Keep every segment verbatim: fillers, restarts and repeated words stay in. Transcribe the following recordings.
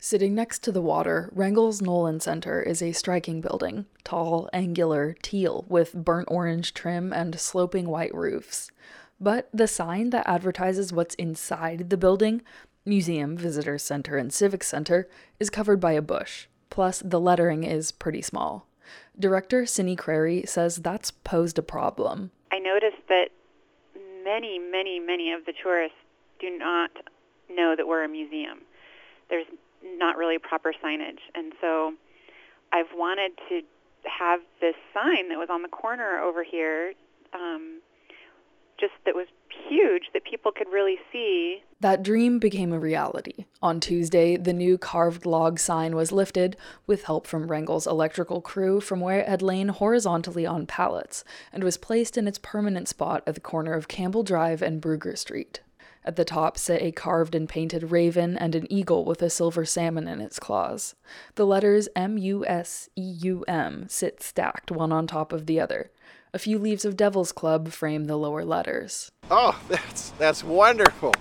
Sitting next to the water, Wrangel's Nolan Center is a striking building, tall, angular, teal, with burnt orange trim and sloping white roofs. But the sign that advertises what's inside the building, Museum, Visitor Center, and Civic Center, is covered by a bush. Plus, the lettering is pretty small. Director Cindy Crary says that's posed a problem. I noticed that many, many, many of the tourists do not know that we're a museum. There's not really proper signage. And so I've wanted to have this sign that was on the corner over here, um, just that was huge, that people could really see. That dream became a reality. On Tuesday, the new carved log sign was lifted with help from Wrangel's electrical crew from where it had lain horizontally on pallets and was placed in its permanent spot at the corner of Campbell Drive and Brugger Street. At the top sit a carved and painted raven and an eagle with a silver salmon in its claws. The letters M U S E U M sit stacked one on top of the other. A few leaves of Devil's Club frame the lower letters. Oh, that's that's wonderful.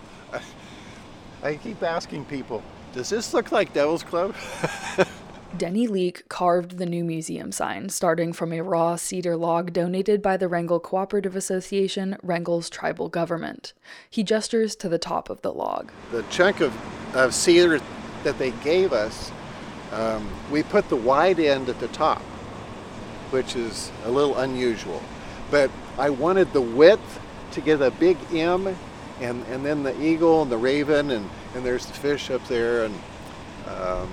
I keep asking people, does this look like Devil's Club? Denny Leek carved the new museum sign, starting from a raw cedar log donated by the Wrangell Cooperative Association, Wrangell's tribal government. He gestures to the top of the log. The chunk of, of cedar that they gave us, um, we put the wide end at the top, which is a little unusual. But I wanted the width to get a big M, and, and then the eagle and the raven, and, and there's the fish up there, and um,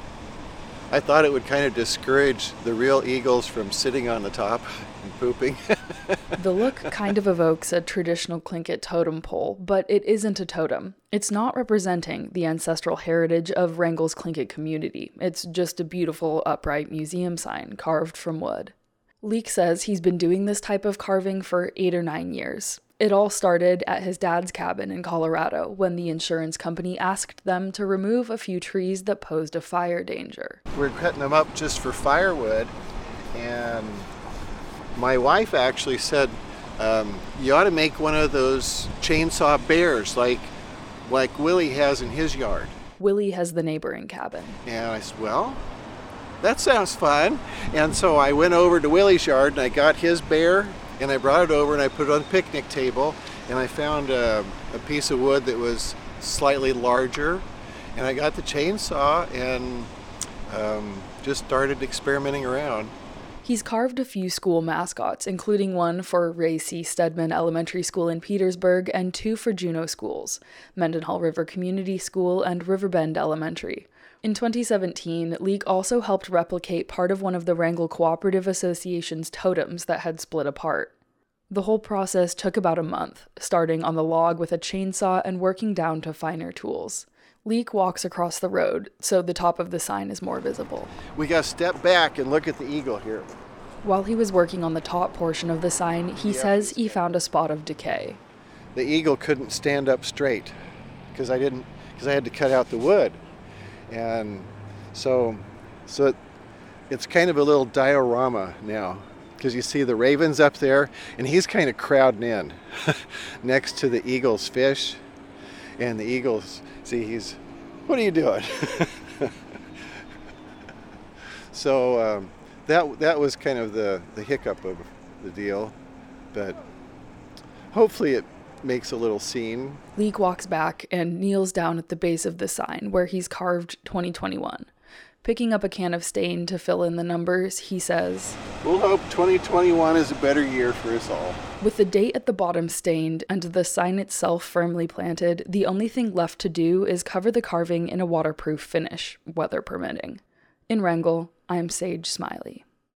I thought it would kind of discourage the real eagles from sitting on the top and pooping. The look kind of evokes a traditional Tlingit totem pole, but it isn't a totem. It's not representing the ancestral heritage of Wrangell's Tlingit community. It's just a beautiful, upright museum sign carved from wood. Leek says he's been doing this type of carving for eight or nine years. It all started at his dad's cabin in Colorado when the insurance company asked them to remove a few trees that posed a fire danger. We're cutting them up just for firewood, and my wife actually said, um, you ought to make one of those chainsaw bears like, like Willie has in his yard. Willie has the neighboring cabin. And I said, well, that sounds fun. And so I went over to Willie's yard and I got his bear, and I brought it over and I put it on the picnic table, and I found a, a piece of wood that was slightly larger, and I got the chainsaw and um, just started experimenting around. He's carved a few school mascots, including one for Ray C. Stedman Elementary School in Petersburg and two for Juneau schools, Mendenhall River Community School and Riverbend Elementary. In twenty seventeen, Leek also helped replicate part of one of the Wrangell Cooperative Association's totems that had split apart. The whole process took about a month, starting on the log with a chainsaw and working down to finer tools. Leek walks across the road, so the top of the sign is more visible. We got to step back and look at the eagle here. While he was working on the top portion of the sign, he yeah, says he found a spot of decay. The eagle couldn't stand up straight because I didn't, because I had to cut out the wood. And so, so it, it's kind of a little diorama now, because you see the ravens up there, and he's kind of crowding in next to the eagle's fish. And the eagles, see, he's, what are you doing? So um, that that was kind of the, the hiccup of the deal, but hopefully it makes a little scene. Leek walks back and kneels down at the base of the sign where he's carved twenty twenty-one. Picking up a can of stain to fill in the numbers, he says, we'll hope twenty twenty-one is a better year for us all. With the date at the bottom stained and the sign itself firmly planted, the only thing left to do is cover the carving in a waterproof finish, weather permitting. In Wrangell, I'm Sage Smiley.